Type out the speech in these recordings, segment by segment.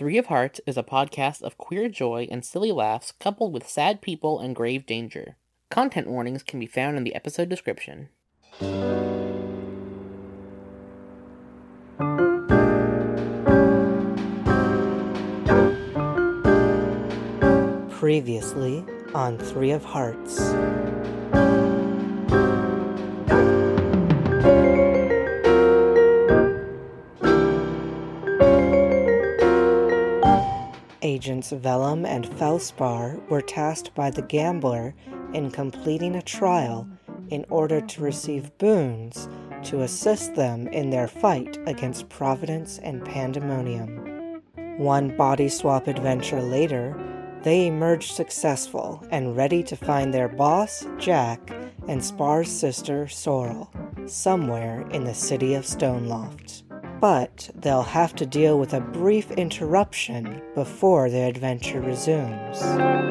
Three of Hearts is a podcast of queer joy and silly laughs coupled with sad people and grave danger. Content warnings can be found in the episode description. Previously on Three of Hearts. Agents Vellum and Felspar were tasked by the Gambler in completing a trial in order to receive boons to assist them in their fight against Providence and Pandemonium. One body swap adventure later, they emerged successful and ready to find their boss, Jack, and Spar's sister, Sorrel, somewhere in the city of Stoneloft. But they'll have to deal with a brief interruption before their adventure resumes.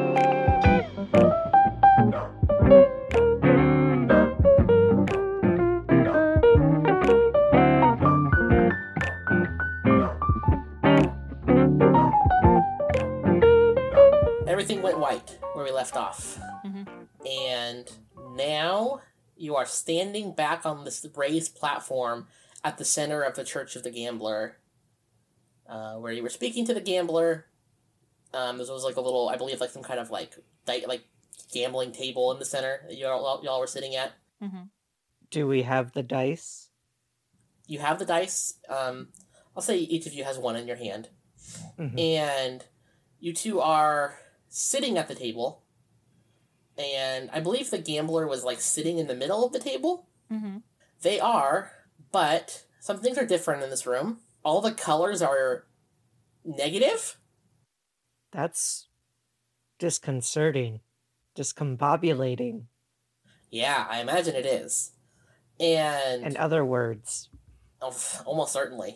Everything went white where we left off. And now you are standing back on this raised platform at the center of the Church of the Gambler, where you were speaking to the Gambler. This was like a little, I believe, like some kind of like gambling table in the center that y'all were sitting at. Mm-hmm. Do we have the dice? You have the dice. I'll say each of you has one in your hand. Mm-hmm. And you two are sitting at the table. And I believe the Gambler was like sitting in the middle of the table. Mm-hmm. They are, but some things are different in this room. All the colors are negative. That's disconcerting. Discombobulating. Yeah, I imagine it is. And In other words. Almost certainly.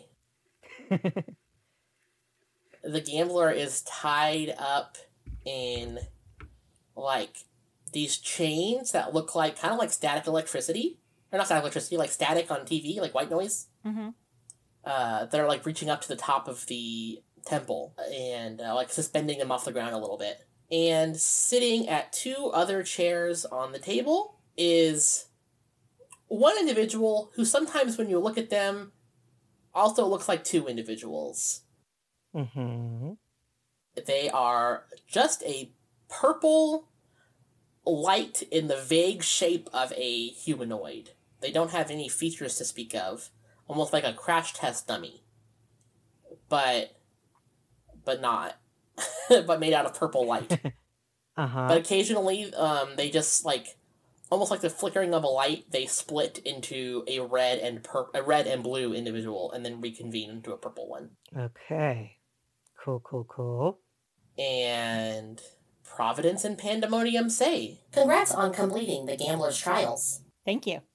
The Gambler is tied up in, like, these chains that look like, kind of like static electricity. Or not static electricity, like static on TV, like white noise. Mm-hmm. That are, like, reaching up to the top of the temple and, like, suspending them off the ground a little bit. And sitting at two other chairs on the table is one individual who sometimes when you look at them also looks like two individuals. Mm-hmm. They are just a purple light in the vague shape of a humanoid. They don't have any features to speak of. Almost like a crash test dummy. But not. But made out of purple light. Uh-huh. But occasionally, they just, like, almost like the flickering of a light, they split into a red and blue individual, and then reconvene into a purple one. Okay. Cool. And Providence and Pandemonium say, "Congrats on completing the Gambler's trials." Thank you.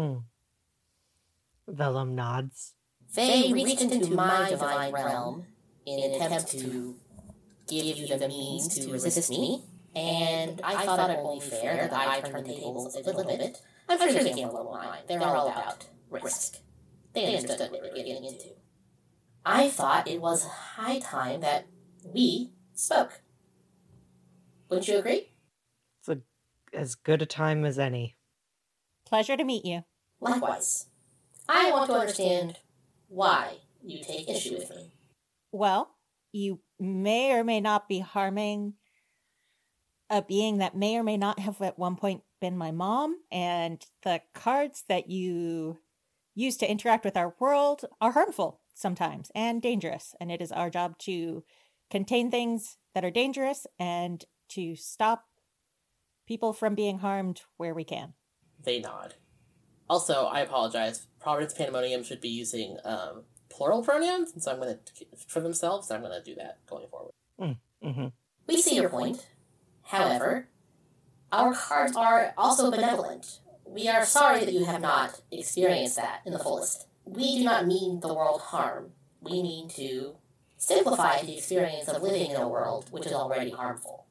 Vellum nods. They reached into my divine realm in an attempt to give you the means to resist me, and I thought it only fair that I turned the tables a little bit. I'm sure the Gambler won't mind. They're all about risk. They understood what they were getting into. I thought it was high time that we spoke. Wouldn't you agree? It's as good a time as any. Pleasure to meet you. Likewise. I want to understand why you take issue with me. Well, you may or may not be harming a being that may or may not have at one point been my mom, and the cards that you use to interact with our world are harmful sometimes and dangerous, and it is our job to contain things that are dangerous and to stop people from being harmed where we can. They nod. Also, I apologize. Providence Pandemonium should be using plural pronouns, and so I'm going to, for themselves, so I'm going to do that going forward. Mm-hmm. We see your point. However, our cards are also benevolent. We are sorry that you have not experienced that in the fullest. We do not mean the world harm. We mean to simplify the experience of living in a world which is already harmful.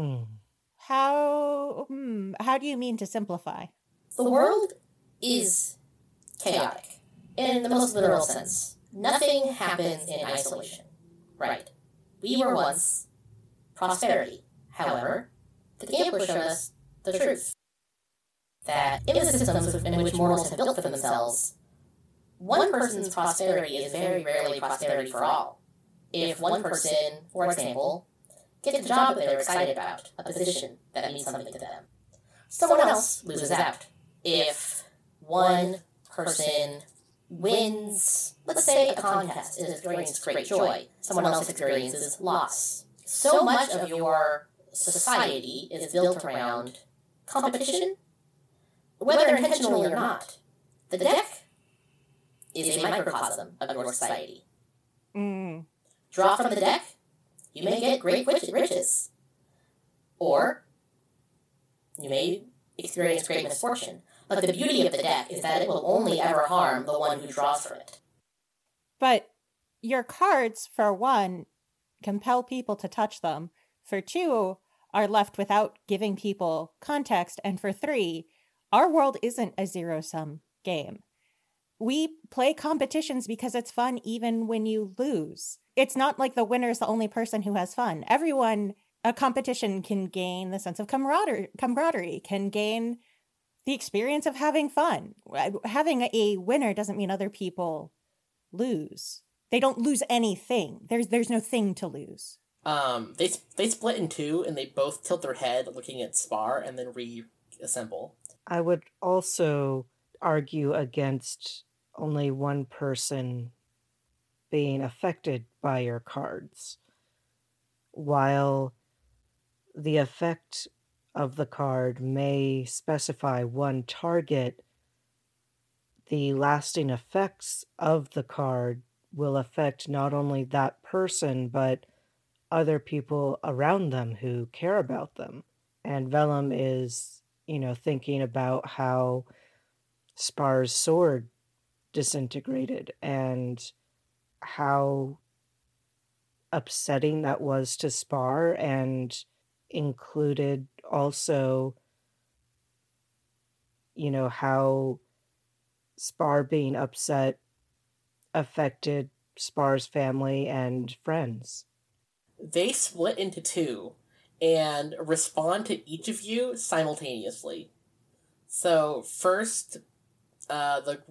How do you mean to simplify? The world is chaotic, in the most literal sense. Nothing happens in isolation, right? We were once prosperity. However, the Gambler showed us the truth. That in the systems in which mortals have built for themselves, one person's prosperity is very rarely prosperity for all. If one person, for example, gets a job that they're excited about, a position that means something to them, someone else loses out. If one person wins, let's say, a contest and experiences great joy, someone else experiences loss. So much of your society is built around competition, whether intentionally or not. The deck is a microcosm of your society. Draw from the deck, you may get great riches. Or you may experience great misfortune. But the beauty of the deck is that it will only ever harm the one who draws from it. But your cards, for one, compel people to touch them. For two, are left without giving people context. And for three, our world isn't a zero-sum game. We play competitions because it's fun even when you lose. It's not like the winner is the only person who has fun. Everyone, a competition can gain the sense of camaraderie, can gain the experience of having fun. Having a winner doesn't mean other people lose. They don't lose anything. There's no thing to lose. They split in two, and they both tilt their head looking at Spar and then reassemble. I would also argue against only one person being affected by your cards. While the effect of the card may specify one target, the lasting effects of the card will affect not only that person, but other people around them who care about them. And Vellum is, thinking about how Spar's sword disintegrated and how upsetting that was to Spar, and included also, how Spar being upset affected Spar's family and friends. They split into two and respond to each of you simultaneously. So first, the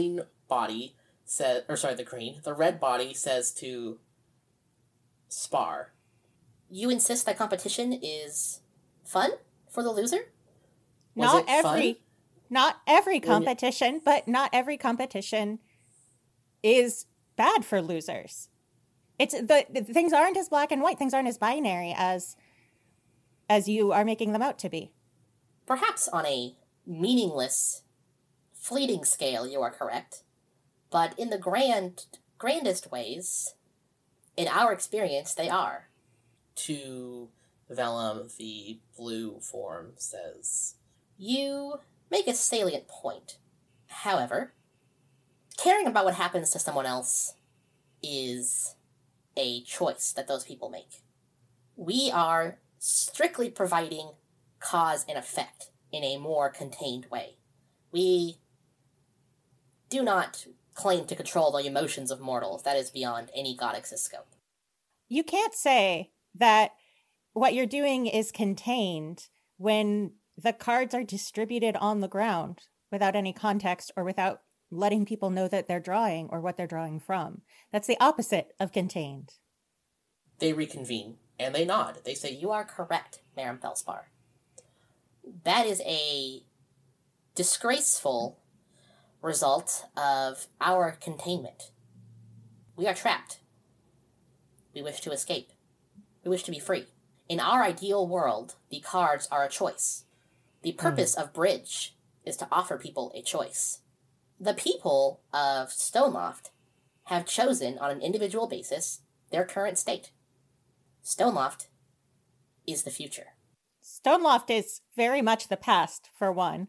red body says to Spar, "You insist that competition is fun for the loser?" Not every competition, but not every competition is bad for losers. It's the things aren't as black and white. Things aren't as binary as you are making them out to be. Perhaps on a meaningless, fleeting scale, you are correct. But in the grandest ways, in our experience, they are. To Vellum, the blue form says, "You make a salient point. However, caring about what happens to someone else is a choice that those people make. We are strictly providing cause and effect in a more contained way. We do not claim to control the emotions of mortals. That is beyond any godix's scope." You can't say that what you're doing is contained when the cards are distributed on the ground without any context or without letting people know that they're drawing or what they're drawing from. That's the opposite of contained. They reconvene, and they nod. They say, "You are correct, Maram Felspar. That is a disgraceful result of our containment. We are trapped. We wish to escape. We wish to be free. In our ideal world, the cards are a choice. The purpose of Bridge is to offer people a choice. The people of Stoneloft have chosen on an individual basis their current state. Stoneloft is the future." Stoneloft is very much the past, for one.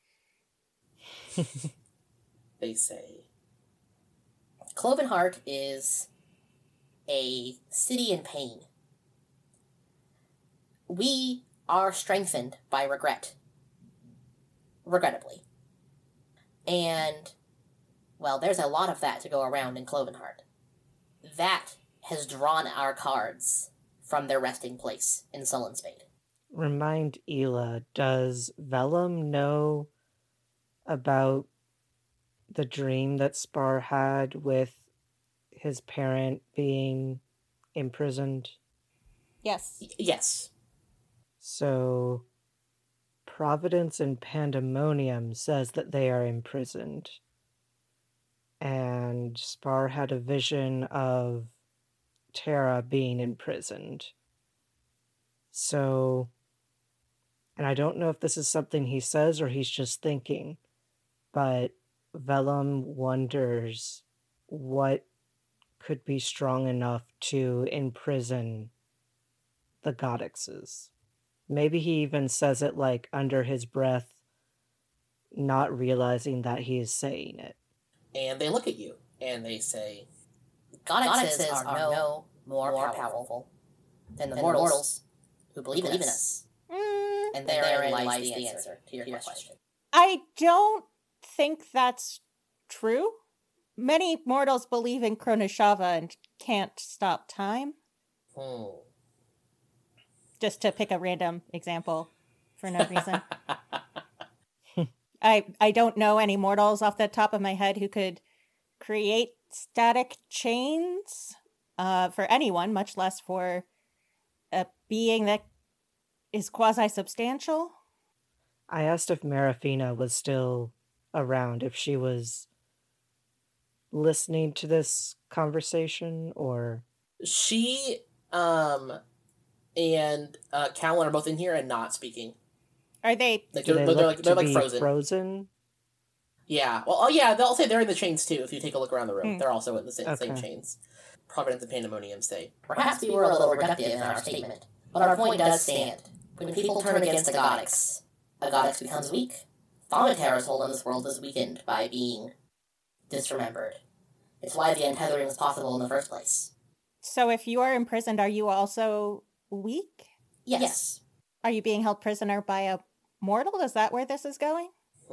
they say, "Clovenheart is a city in pain. We are strengthened by regret. Regrettably. And, well, there's a lot of that to go around in Clovenheart. That has drawn our cards from their resting place in Sullen Spade. Remind Ela, does Vellum know about the dream that Spar had with his parent being imprisoned? Yes. Yes. So Providence and Pandemonium says that they are imprisoned. And Spar had a vision of Terra being imprisoned. So, and I don't know if this is something he says or he's just thinking, but Vellum wonders what could be strong enough to imprison the Godixes. Maybe he even says it like under his breath, not realizing that he is saying it. And they look at you, and they say, Godixes are no more powerful than the mortals who believe in us. And therein lies the answer to your question. I don't think that's true. Many mortals believe in Kronoshava and can't stop time. Just to pick a random example for no reason. I don't know any mortals off the top of my head who could create static chains for anyone, much less for a being that is quasi-substantial. I asked if Marafina was still around, if she was listening to this conversation, or... She and Callan are both in here and not speaking. Are they? Like, Do they they're look to like be frozen. frozen? Yeah. Well, oh yeah, they'll say they're in the chains too. If you take a look around the room, they're also in the same Okay. chains. Providence and Pandemonium say, Perhaps we were a little reductive in our statement, but our point does stand. When people turn against a Godix becomes weak. Thaumaterra's hold on this world is weakened by being disremembered. It's why the untethering was possible in the first place. So if you are imprisoned, are you also weak? Yes. Are you being held prisoner by a mortal? Is that where this is going?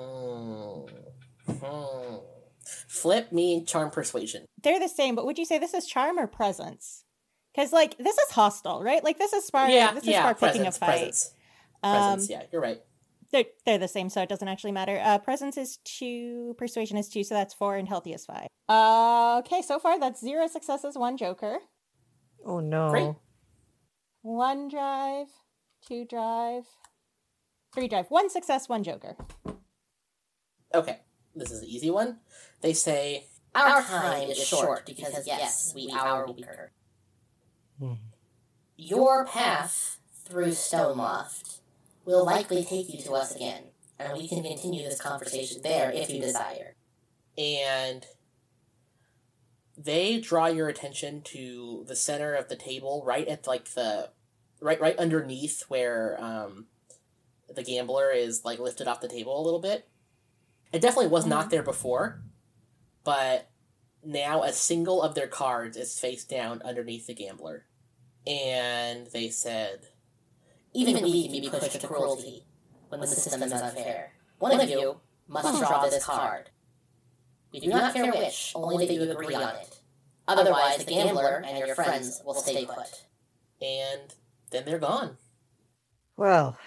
Flip me charm persuasion. They're the same, but would you say this is charm or presence? Because, like, this is hostile, right? Like, this is Spar, picking a fight. Presence, yeah, you're right. They're the same, so it doesn't actually matter. Presence is 2, persuasion is 2, so that's 4, and healthy is 5. Okay, so far that's 0 successes, 1 joker. Oh no. Great. 1 drive, 2 drive, 3 drive. 1 success, 1 joker. Okay, this is an easy one. They say, Our time is short because, yes, we are weaker. Your path through Stoneloft will likely take you to us again, and we can continue this conversation there if you desire. and they draw your attention to the center of the table, right at like the right underneath where the gambler is like lifted off the table a little bit. It definitely was not there before, but now a single of their cards is face down underneath the gambler. And they said, Even we can be pushed to cruelty when the system is unfair. One of you must draw this card. We do not care which, only that you agree on it. Otherwise, the gambler and your friends will stay put. and then they're gone. Well,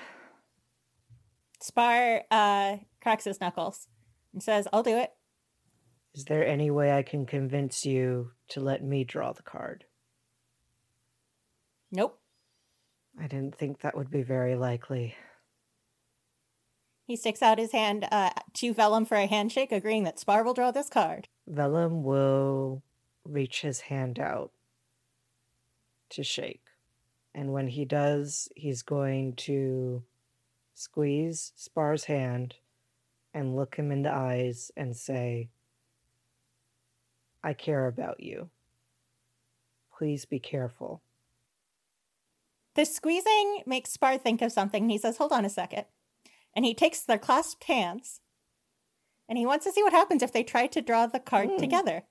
Spar cracks his knuckles and says, I'll do it. is there any way I can convince you to let me draw the card? Nope. I didn't think that would be very likely. He sticks out his hand to Vellum for a handshake, agreeing that Spar will draw this card. Vellum will reach his hand out to shake. And when he does, he's going to squeeze Spar's hand and look him in the eyes and say, I care about you. Please be careful. The squeezing makes Spar think of something. He says, hold on a second. And he takes their clasped hands, and he wants to see what happens if they try to draw the card together.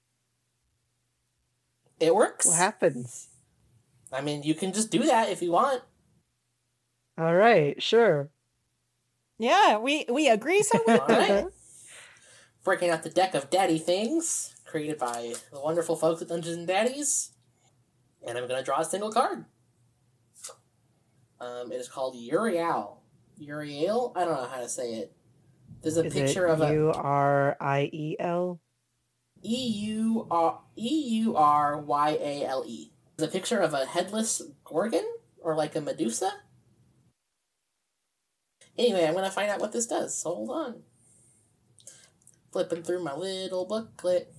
It works. What happens? I mean, you can just do that if you want. All right, sure. Yeah, we agree so well. All right. Breaking out the deck of daddy things created by the wonderful folks at Dungeons and Daddies. And I'm going to draw a single card. It is called Uriel. Uriel? I don't know how to say it. There's a picture of a Uriel? Euryale. There's a picture of a headless Gorgon? Or like a Medusa? Anyway, I'm going to find out what this does. So hold on. Flipping through my little booklet.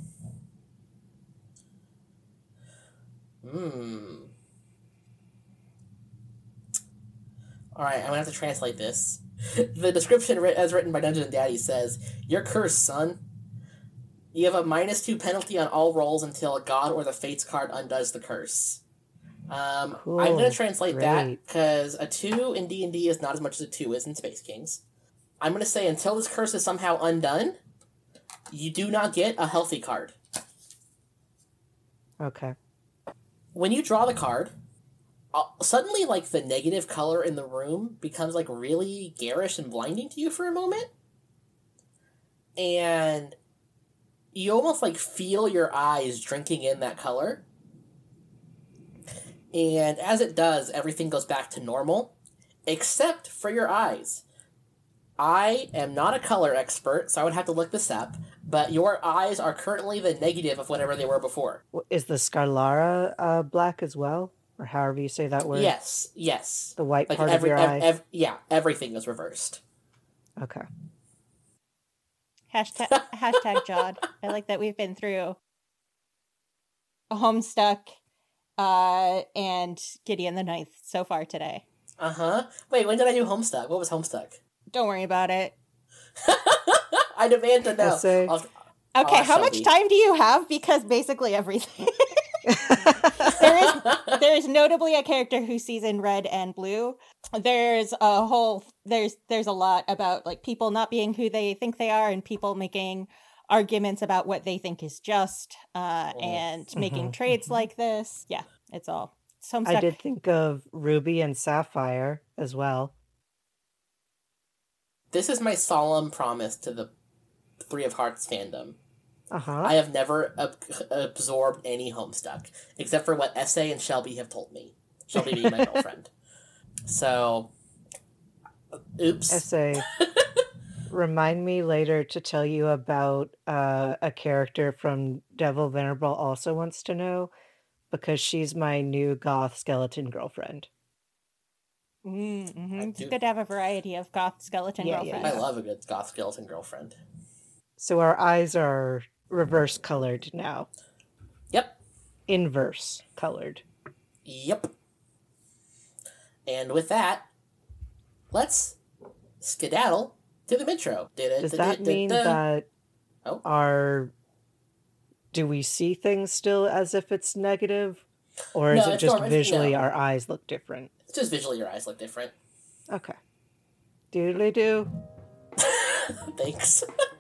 Alright, I'm going to have to translate this. The description as written by Dungeon Daddy says, "You're cursed, son. You have a -2 penalty on all rolls until a god or the Fates card undoes the curse." Cool. I'm going to translate that Great. because a 2 in D&D is not as much as a 2 is in Space Kings. I'm going to say until this curse is somehow undone, you do not get a healthy card. Okay. When you draw the card, suddenly, like, the negative color in the room becomes, like, really garish and blinding to you for a moment. And you almost, like, feel your eyes drinking in that color. And as it does, everything goes back to normal, except for your eyes. I am not a color expert, so I would have to look this up, but your eyes are currently the negative of whatever they were before. Is the Scarlara black as well? Or however you say that word? Yes. The white Like part of your eye? Everything is reversed. Okay. Hashtag Jod. I like that we've been through a Homestuck and Gideon the Ninth so far today. Uh-huh. Wait, when did I do Homestuck? What was Homestuck? Don't worry about it. I demand to know. Essay. Okay, how much time do you have? Because basically everything. there is notably a character who sees in red and blue. There's a lot about like people not being who they think they are and people making arguments about what they think is just and making trades like this. Yeah, it's all. I did think of Ruby and Sapphire as well. This is my solemn promise to the Three of Hearts fandom. Uh-huh. I have never absorbed any Homestuck, except for what Essay and Shelby have told me. Shelby being my girlfriend. So, oops. Essay. Remind me later to tell you about a character from Devil Venerable also wants to know, because she's my new goth skeleton girlfriend. Mm-hmm. It's good to have a variety of goth skeleton girlfriends. I love a good goth skeleton girlfriend. So our eyes are reverse colored now. Yep. Inverse colored. Yep. And with that, let's skedaddle to the intro. Does that mean that do we see things still as if it's negative? Or is it just visually our eyes look different? It's just visually your eyes look different. Okay. Doodly-doo. Thanks.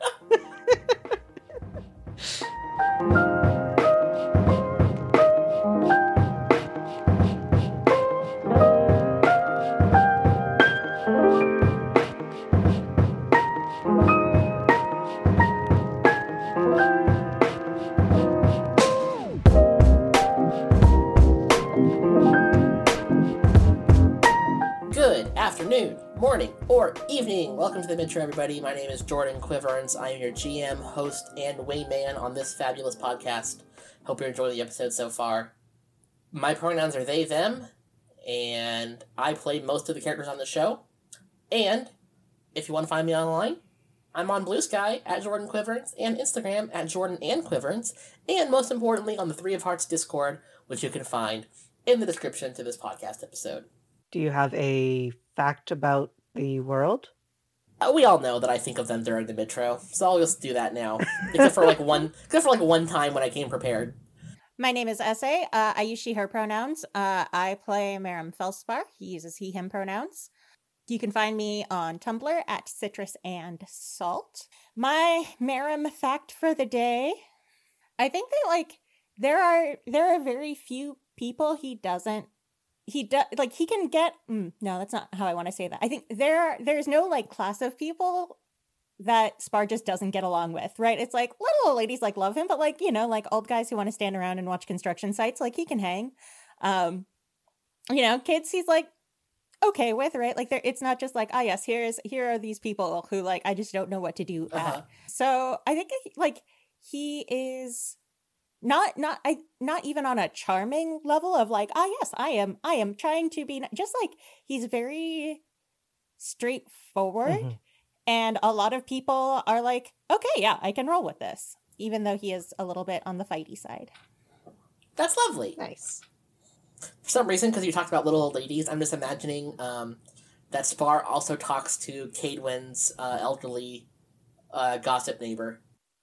Afternoon, morning, or evening. Welcome to the Intro, everybody. My name is Jordan Quiverns. I am your GM, host, and wayman on this fabulous podcast. Hope you're enjoying the episode so far. My pronouns are they, them, and I play most of the characters on the show. And if you want to find me online, I'm on Blue Sky at Jordan Quiverns and Instagram at Jordan and Quiverns, and most importantly on the Three of Hearts Discord, which you can find in the description to this podcast episode. Do you have a fact about the world? We all know that I think of them during the midtro, so I'll just do that now. except for one time when I came prepared. My name is Essay. I use she, her pronouns. I play Merrim Felspar. He uses he, him pronouns. You can find me on Tumblr at Citrus and Salt. My Merrim fact for the day. I think that there are very few people he can get no, that's not how I want to say that. I think there's no class of people that Spar just doesn't get along with, right? It's little old ladies love him, but old guys who want to stand around and watch construction sites, he can hang. Kids he's like okay with, right? Like it's not just like, yes, here are these people who like I just don't know what to do at. So I think like he is not even on a charming level of like, yes, I am trying to be, just like he's very straightforward, and a lot of people are like, okay, yeah, I can roll with this, even though he is a little bit on the fighty side. That's lovely. Nice. For some reason, because you talked about little old ladies, I'm just imagining that Spar also talks to Cadwyn's elderly gossip neighbor.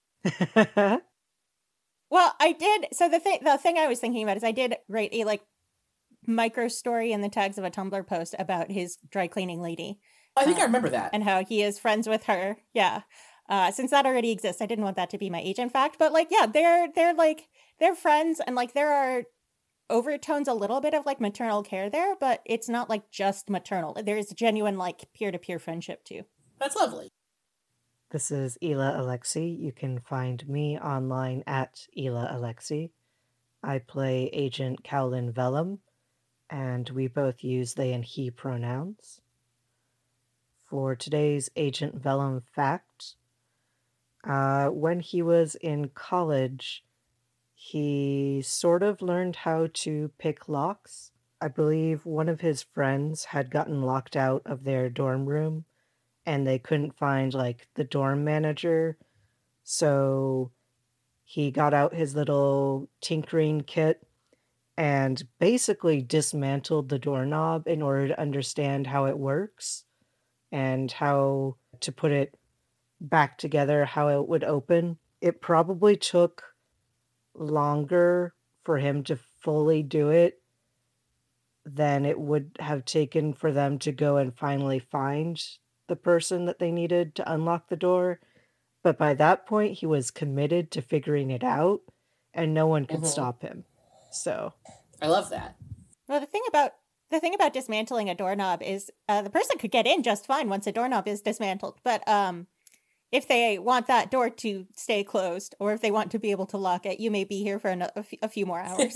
Well, I did. So the thing I was thinking about is I did write a like micro story in the tags of a Tumblr post about his dry cleaning lady. I think I remember that. And how he is friends with her. Yeah. Since that already exists, I didn't want that to be my agent fact. But like, yeah, they're friends, and like there are overtones a little bit of like maternal care there, but it's not like just maternal. There's genuine like peer-to-peer friendship too. That's lovely. This is Ela Alexi. You can find me online at Ela Alexi. I play Agent Cowlin Vellum, and we both use they and he pronouns. For today's Agent Vellum fact, when he was in college, he sort of learned how to pick locks. I believe one of his friends had gotten locked out of their dorm room, and they couldn't find, like, the dorm manager, so he got out his little tinkering kit and basically dismantled the doorknob in order to understand how it works and how to put it back together, how it would open. It probably took longer for him to fully do it than it would have taken for them to go and finally find the person that they needed to unlock the door. But by that point, he was committed to figuring it out, and no one could stop him. So I love that. Well, the thing about dismantling a doorknob is the person could get in just fine once a doorknob is dismantled. But if they want that door to stay closed, or if they want to be able to lock it, you may be here for a few more hours.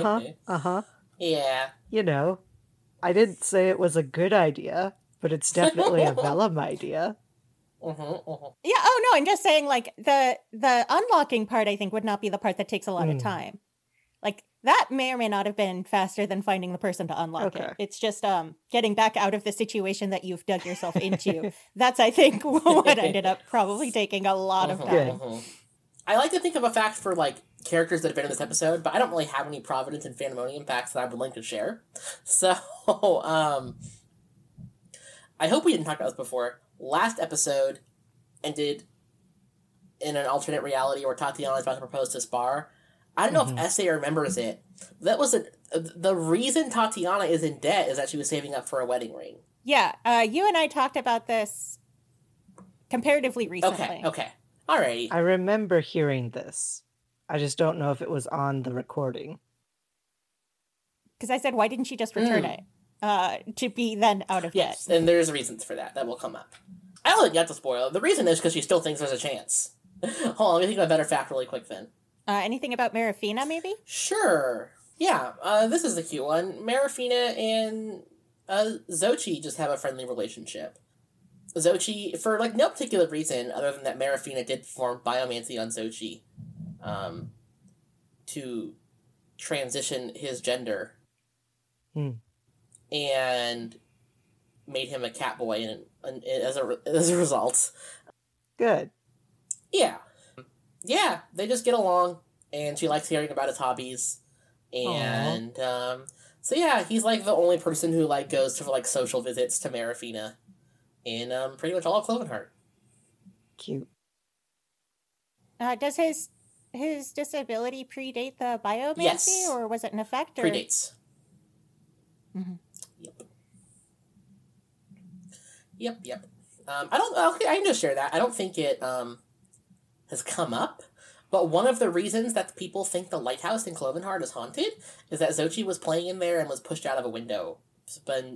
Yeah. You know, I didn't say it was a good idea, but it's definitely a Vellum idea. Yeah, oh no, I'm just saying, like, the unlocking part, I think, would not be the part that takes a lot of time. Like, that may or may not have been faster than finding the person to unlock it. It's just getting back out of the situation that you've dug yourself into. That's, I think, what ended up probably taking a lot of time. I like to think of a fact for, like, characters that have been in this episode, but I don't really have any Providence and Phantomonium facts that I would like to share. So, I hope we didn't talk about this before. Last episode ended in an alternate reality where Tatiana is about to propose to Spar. I don't know if Essay remembers it. That was the reason Tatiana is in debt is that she was saving up for a wedding ring. Yeah, you and I talked about this comparatively recently. Okay. Alrighty. I remember hearing this. I just don't know if it was on the recording. Because I said, why didn't she just return it? To be then out of debt. Yes, and there's reasons for that. That will come up. I don't think you have to spoil it. The reason is because she still thinks there's a chance. Hold on, let me think of a better fact really quick then. Anything about Marafina, maybe? Sure. Yeah, this is the cute one. Marafina and Xochi just have a friendly relationship. Xochi, for like no particular reason other than that Marafina did perform biomancy on Xochi to transition his gender. And made him a cat boy and as a result. Good. Yeah. Yeah, they just get along, and she likes hearing about his hobbies. And, so yeah, he's, like, the only person who, like, goes to, like, social visits to Marafina in, pretty much all of Clovenheart. Cute. Does his disability predate the biomancy, yes. Or was it an effect? Or... Predates. Yep. I can just share that. I don't think it, has come up, but one of the reasons that people think the lighthouse in Clovenheart is haunted is that Xochi was playing in there and was pushed out of a window.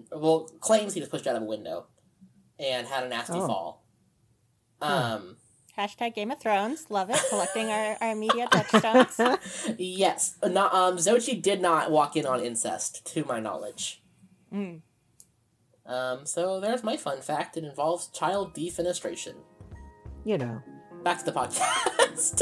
Claims he was pushed out of a window and had a nasty fall. How Hashtag Game of Thrones. Love it. Collecting our media touchstones. Yes. Not, Xochi did not walk in on incest, to my knowledge. Mm. So there's my fun fact. It involves child defenestration. You know. Back to the podcast.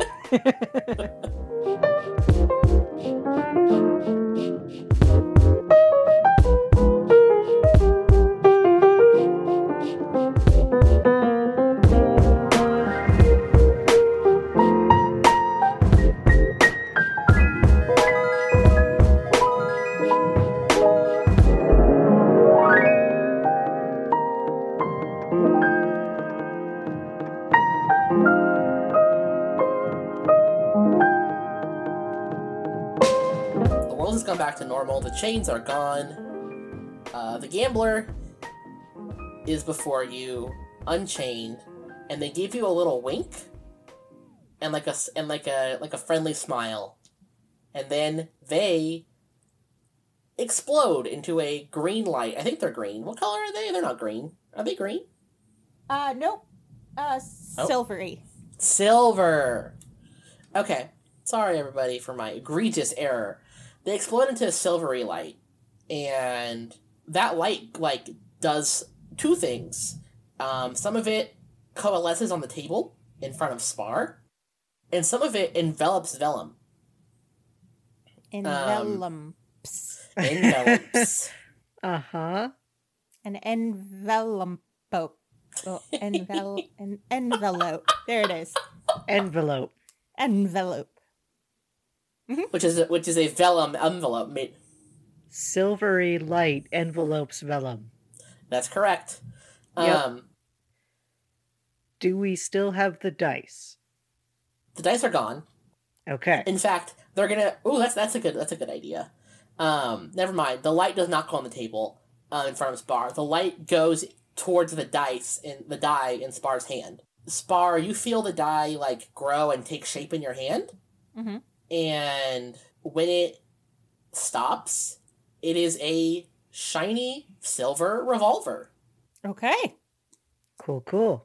Come back to normal. The chains are gone. The gambler is before you, unchained, and they give you a little wink and like a friendly smile, and then they explode into a green light. I think they're green. What color are they? They're not green. Are they green? Nope. Silvery. Silver. Okay. Sorry, everybody, for my egregious error. They explode into a silvery light, and that light, does two things. Some of it coalesces on the table in front of Spar, and some of it envelops Vellum. Envelops. Envelops. Uh-huh. An envelope. Oh, an envelope. There it is. Envelope. Envelope. Which is a vellum envelope made. Silvery light envelopes vellum. That's correct. Yep. Do we still have the dice? The dice are gone. Okay. In fact, they're gonna. Ooh, that's a good idea. Never mind. The light does not go on the table in front of Spar. The light goes towards the die in Spar's hand. Spar, you feel the die grow and take shape in your hand. Mm-hmm. And when it stops, it is a shiny silver revolver. Okay. Cool.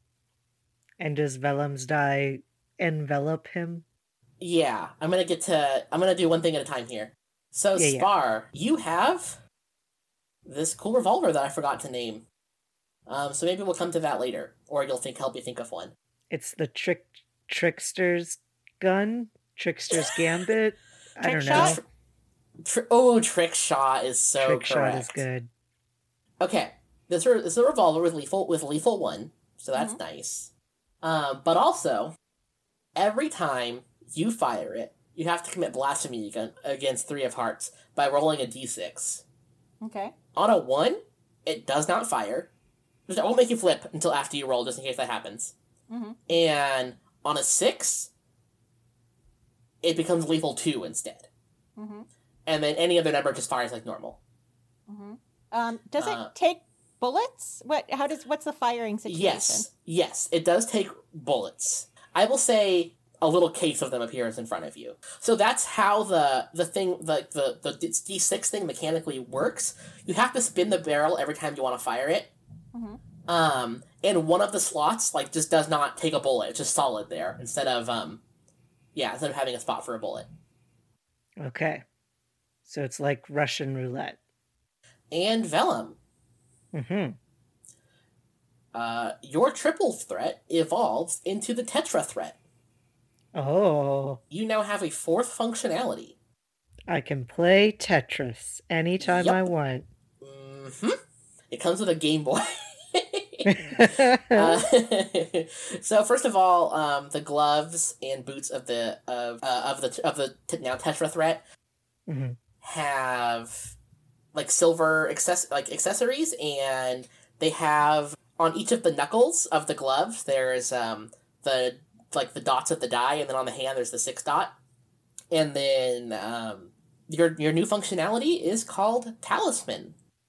And does Vellum's die envelop him? Yeah, I'm gonna do one thing at a time here. So Yeah. Spar, you have this cool revolver that I forgot to name. So maybe we'll come to that later, or you'll help you think of one. It's the trickster's gun? Trickster's Gambit? I don't know. Trick shot is so Trick shot correct. is good. Okay, this is a revolver with lethal 1, so that's nice. But also, every time you fire it, you have to commit blasphemy against 3 of hearts by rolling a d6. Okay. On a 1, it does not fire. It won't make you flip until after you roll, just in case that happens. Mm-hmm. And on a 6, it becomes lethal 2 instead. Mm-hmm. And then any other number just fires like normal. Mm-hmm. Does it take bullets? What's the firing situation? Yes, it does take bullets. I will say a little case of them appears in front of you. So that's how the thing, the D6 thing mechanically works. You have to spin the barrel every time you want to fire it. Mm-hmm. And one of the slots just does not take a bullet. It's just solid there instead of having a spot for a bullet. Okay. So it's like Russian roulette. And Vellum. Mm-hmm. Your triple threat evolves into the tetra threat. Oh. You now have a 4th functionality. I can play Tetris anytime I want. Mm-hmm. It comes with a Game Boy. So first of all, the gloves and boots of the now tetra threat have silver accessories, and they have on each of the knuckles of the gloves there's the dots of the die, and then on the hand there's the 6 dot, and then your new functionality is called Talisman.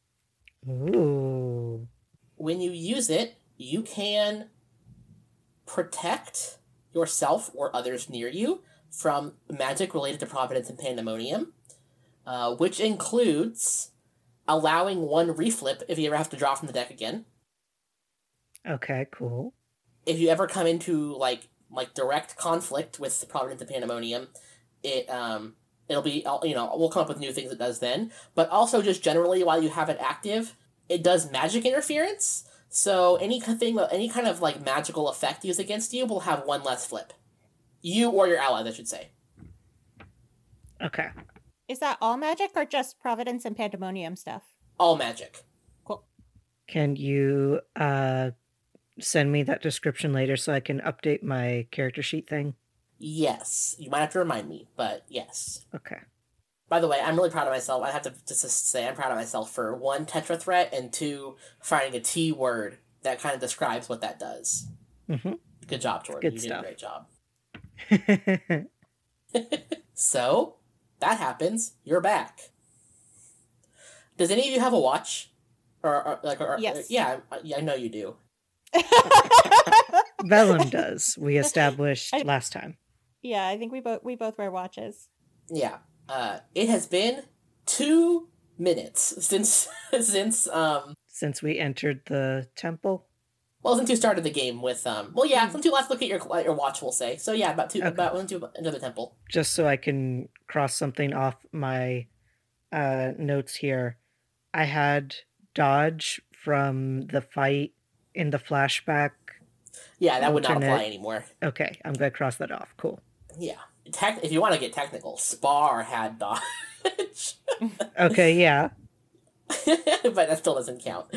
Ooh. When you use it, you can protect yourself or others near you from magic related to Providence and Pandemonium, which includes allowing 1 reflip if you ever have to draw from the deck again. Okay, cool. if you ever come into like direct conflict with Providence and Pandemonium, it'll be, we'll come up with new things it does then. But also just generally while you have it active, it does magic interference. So any kind of like magical effect used against you will have one less flip. You or your allies, I should say. Okay. Is that all magic or just Providence and Pandemonium stuff? All magic. Cool. Can you send me that description later so I can update my character sheet thing? Yes. You might have to remind me, but yes. Okay. By the way, I'm really proud of myself. I have to just say I'm proud of myself for 1, Tetra threat, and 2, finding a T word that kind of describes what that does. Mm-hmm. Good job, Jordan. Good you stuff. did a great job. So, that happens. You're back. Does any of you have a watch? Yes. Yeah, I know you do. Vellum does. We established last time. Yeah, I think we both wear watches. Yeah. It has been 2 minutes since we entered the temple. Well, since you started the game with since you last look at your watch, we'll say. So yeah, about once you enter the temple. Just so I can cross something off my notes here. I had dodge from the fight in the flashback. Yeah, that would not apply anymore. Okay, I'm gonna cross that off. Cool. Yeah. If you want to get technical, Spar had dodge. Okay, yeah. But that still doesn't count.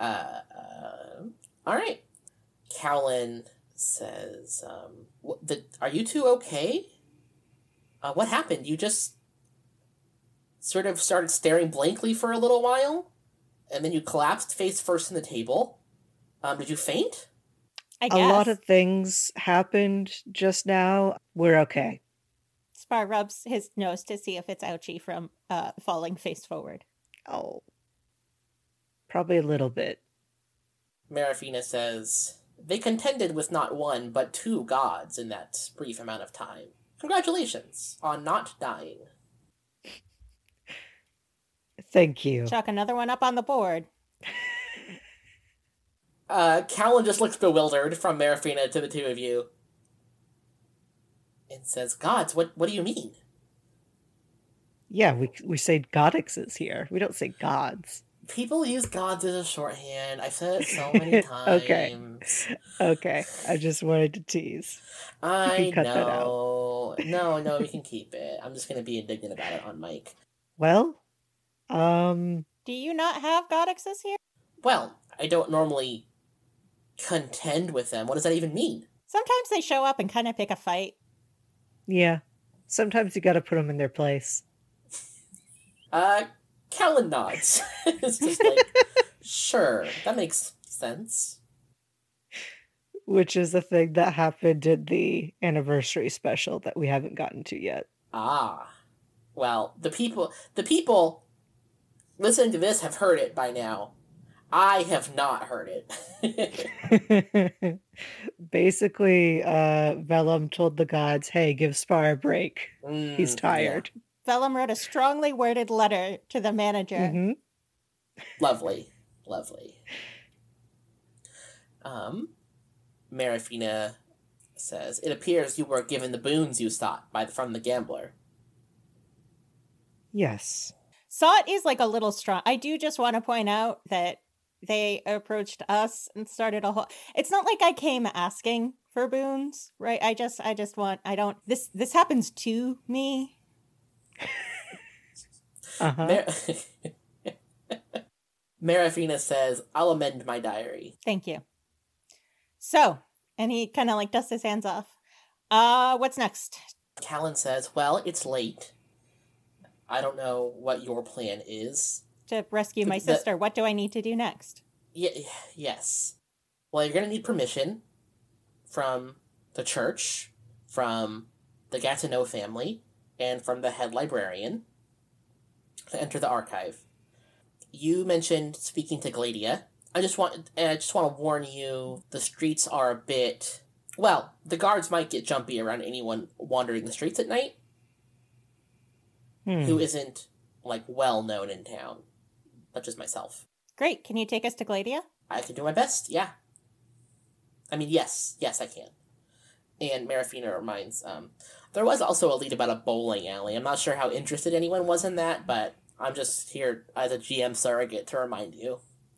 All right. Cowlin says, are you two okay? What happened? You just sort of started staring blankly for a little while, and then you collapsed face first in the table. Did you faint? I guess. A lot of things happened just now. We're okay. Spar rubs his nose to see if it's ouchy from falling face forward. Oh. Probably a little bit. Marafina says, they contended with not 1, but 2 gods in that brief amount of time. Congratulations on not dying. Thank you. Chuck another one up on the board. Cowlin just looks bewildered from Marafina to the 2 of you. And says, gods, what do you mean? Yeah, we say godixes here. We don't say gods. People use gods as a shorthand. I've said it so many times. Okay. I just wanted to tease. I cut that know. No, we can keep it. I'm just going to be indignant about it on mic. Well, do you not have godixes here? Well, I don't normally contend with them. What does that even mean? Sometimes they show up and kind of pick a fight. Yeah. Sometimes you gotta put them in their place. Cowlin nods. It's just like, sure, that makes sense. Which is a thing that happened in the anniversary special that we haven't gotten to yet. Ah. Well, the people listening to this have heard it by now. I have not heard it. Basically, Vellum told the gods, hey, give Spar a break. He's tired. Yeah. Vellum wrote a strongly worded letter to the manager. Mm-hmm. Lovely. Marafina says, it appears you were given the boons you sought from the gambler. Yes. Sought is like a little strong. I do just want to point out that they approached us and started a whole... It's not like I came asking for boons, right? This happens to me. Marafina says, I'll amend my diary. Thank you. So, and he kind of like dusts his hands off. What's next? Cowlin says, well, it's late. I don't know what your plan is. To rescue my sister. What do I need to do next? Yes. Well, you're going to need permission from the church, from the Gatineau family, and from the head librarian to enter the archive. You mentioned speaking to Gladia. I just want to warn you, the streets are a bit... Well, the guards might get jumpy around anyone wandering the streets at night who isn't, well known in town, such as myself. Great. Can you take us to Gladia? I can do my best, yeah. I mean, yes, I can. And Marafina reminds, there was also a lead about a bowling alley. I'm not sure how interested anyone was in that, but I'm just here as a GM surrogate to remind you.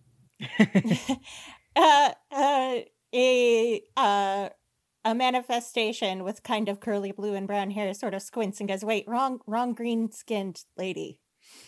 A manifestation with kind of curly blue and brown hair sort of squints and goes, wait, wrong green-skinned lady.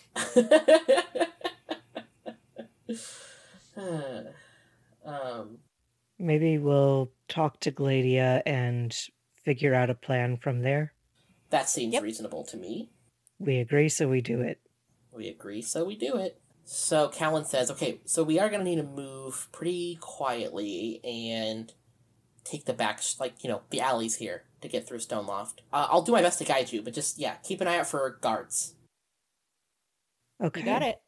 Maybe we'll talk to Gladia and figure out a plan from there. That seems reasonable to me. We agree, so we do it. We agree, so we do it. So Callan says, okay, so we are going to need to move pretty quietly and take the back, the alleys here to get through Stoneloft. I'll do my best to guide you, but just, keep an eye out for guards. Okay. You got it.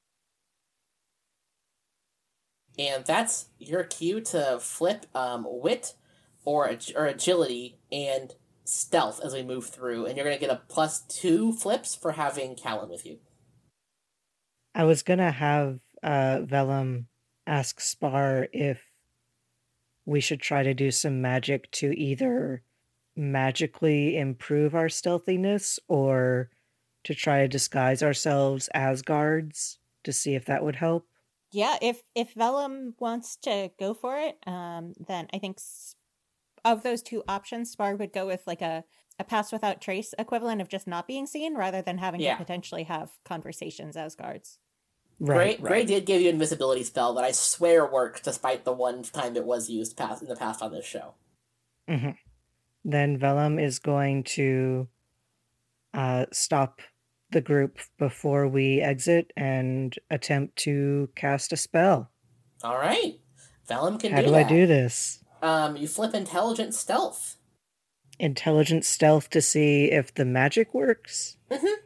And that's your cue to flip wit or agility and stealth as we move through, and you're going to get a +2 flips for having Callan with you. I was going to have Vellum ask Spar if we should try to do some magic to either magically improve our stealthiness or to try to disguise ourselves as guards to see if that would help. Yeah, if Vellum wants to go for it, then I think of those two options, Spar would go with like a pass without trace equivalent of just not being seen rather than having to potentially have conversations as guards. Right. Gray did give you an invisibility spell that I swear worked despite the one time it was used in the past on this show. Mm-hmm. Then Vellum is going to stop the group before we exit and attempt to cast a spell. All right. Vellum can do that. How do I do this? You flip intelligent stealth. Intelligent stealth to see if the magic works? Mm-hmm.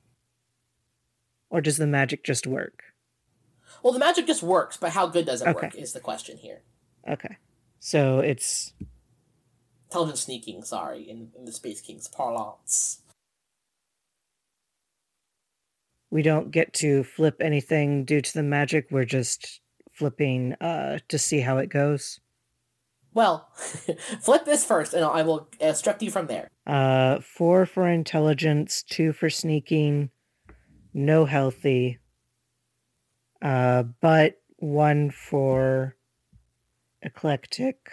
Or does the magic just work? Well, the magic just works, but how good does it work is the question here. Okay. So it's... Intelligent sneaking, sorry, in the Space King's parlance. We don't get to flip anything due to the magic, we're just flipping to see how it goes. Well, flip this first, and I will instruct you from there. 4 for intelligence, 2 for sneaking, no healthy, but 1 for eclectic.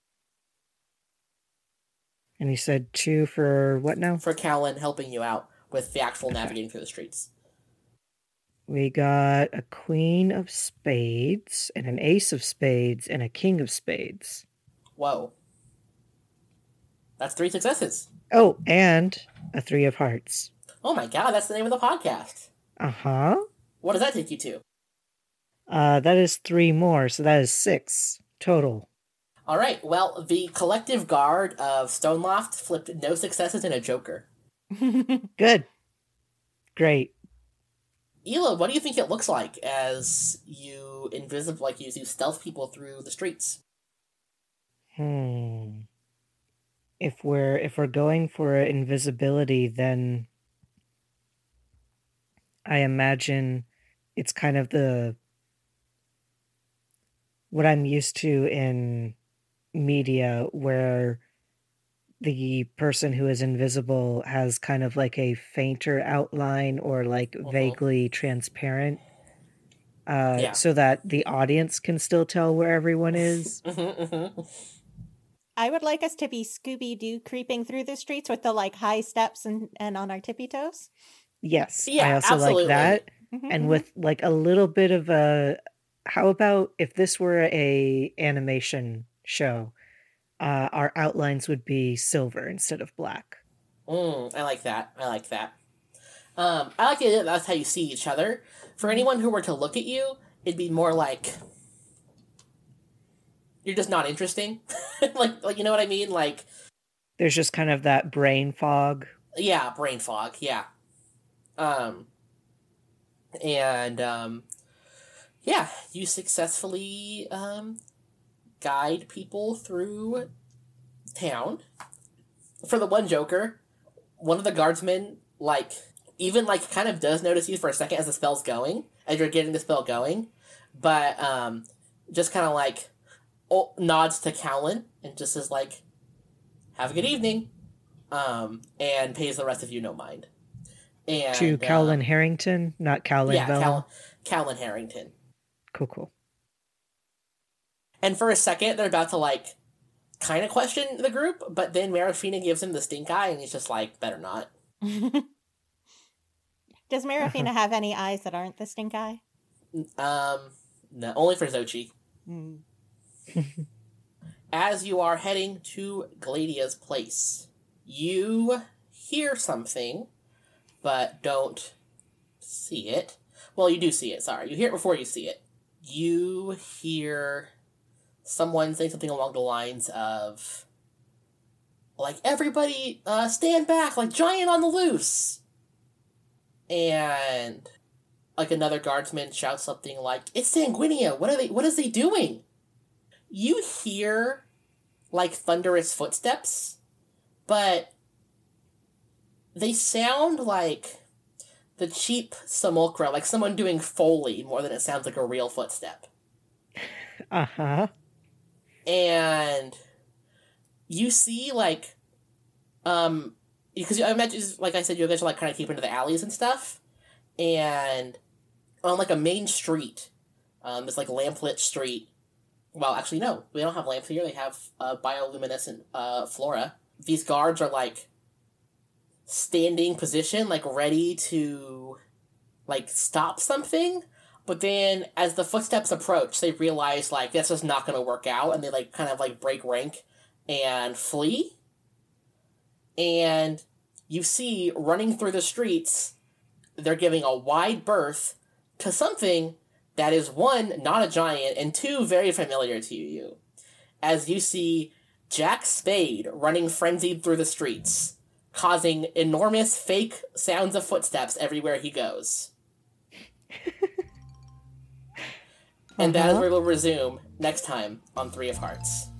And he said 2 for what now? For Callan helping you out with the actual navigating through the streets. We got a queen of spades, and an ace of spades, and a king of spades. Whoa. That's 3 successes. Oh, and a 3 of hearts. Oh my god, that's the name of the podcast. Uh-huh. What does that take you to? That is 3 more, so that is 6 total. Alright, well, the collective guard of Stoneloft flipped no successes and a joker. Good. Great. Ela, what do you think it looks like as you you stealth people through the streets? If we're going for invisibility, then I imagine it's kind of what I'm used to in media, where the person who is invisible has kind of like a fainter outline or like vaguely transparent, so that the audience can still tell where everyone is. I would like us to be Scooby-Doo creeping through the streets with the like high steps and on our tippy toes. Yes, yeah, I also absolutely. like that. And with like a little bit of how about if this were a animation show, our outlines would be silver instead of black. I like that. I like the idea that that's how you see each other. For anyone who were to look at you, it'd be more like you're just not interesting. like you know what I mean? Like there's just kind of that brain fog. Yeah, brain fog. Yeah. You successfully guide people through town. For the one joker, one of the guardsmen kind of does notice you for a second as the spell's going, as you're getting the spell going, but just kind of like nods to Callan and just is like, have a good evening, and pays the rest of you no mind. And, to Callan Harrington, not Callan Vellum? Callan Harrington. Cool. And for a second, they're about to, like, kind of question the group, but then Marafina gives him the stink eye, and he's just like, better not. Does Marafina have any eyes that aren't the stink eye? No, only for Xochi. Mm. As you are heading to Gladia's place, you hear something, but don't see it. Well, you do see it, sorry. You hear it before you see it. You hear someone say something along the lines of, like, everybody stand back, like, giant on the loose. And, like, another guardsman shouts something like, it's Sanguinia, what is they doing? You hear, like, thunderous footsteps, but they sound like the cheap simulacra, like someone doing Foley more than it sounds like a real footstep. Uh-huh. And you see, like, because I imagine, like I said, you guys are, like, kind of keep into the alleys and stuff, and on, like, a main street, this, like, lamplit street, well, actually, no, they don't have lamps here, they have bioluminescent flora. These guards are, like, standing position, like, ready to, like, stop something, but then, as the footsteps approach, they realize, like, this is not going to work out, and they, like, kind of, like, break rank and flee. And you see, running through the streets, they're giving a wide berth to something that is, one, not a giant, and two, very familiar to you. As you see Jack Spade running frenzied through the streets, causing enormous fake sounds of footsteps everywhere he goes. And that is where we'll resume next time on 3 of Hearts.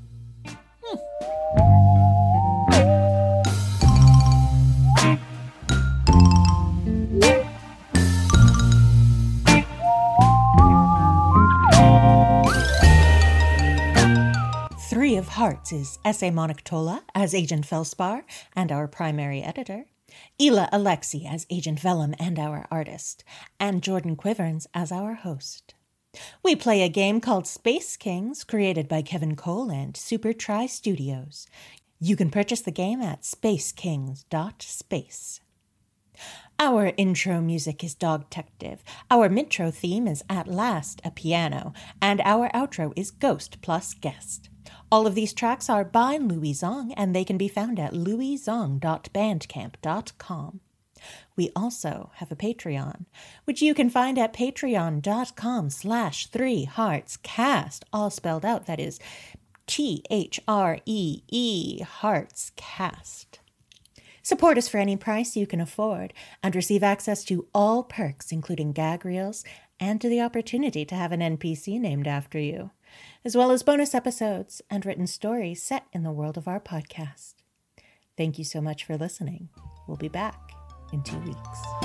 3 of Hearts is S.A. Monoctola as Agent Felspar and our primary editor, Ela Alexi as Agent Vellum and our artist, and Jordan Quiverns as our host. We play a game called Space Kings, created by Kevin Cole and Super Try Studios. You can purchase the game at spacekings.space. Our intro music is Dogtective, our midtro theme is At Last, a piano, and our outro is Ghost plus Guest. All of these tracks are by Louis Zong, and they can be found at louiszong.bandcamp.com. We also have a Patreon, which you can find at patreon.com/3heartscast, all spelled out. That is THREE, Heartscast. Support us for any price you can afford and receive access to all perks, including gag reels and to the opportunity to have an NPC named after you, as well as bonus episodes and written stories set in the world of our podcast. Thank you so much for listening. We'll be back in 2 weeks.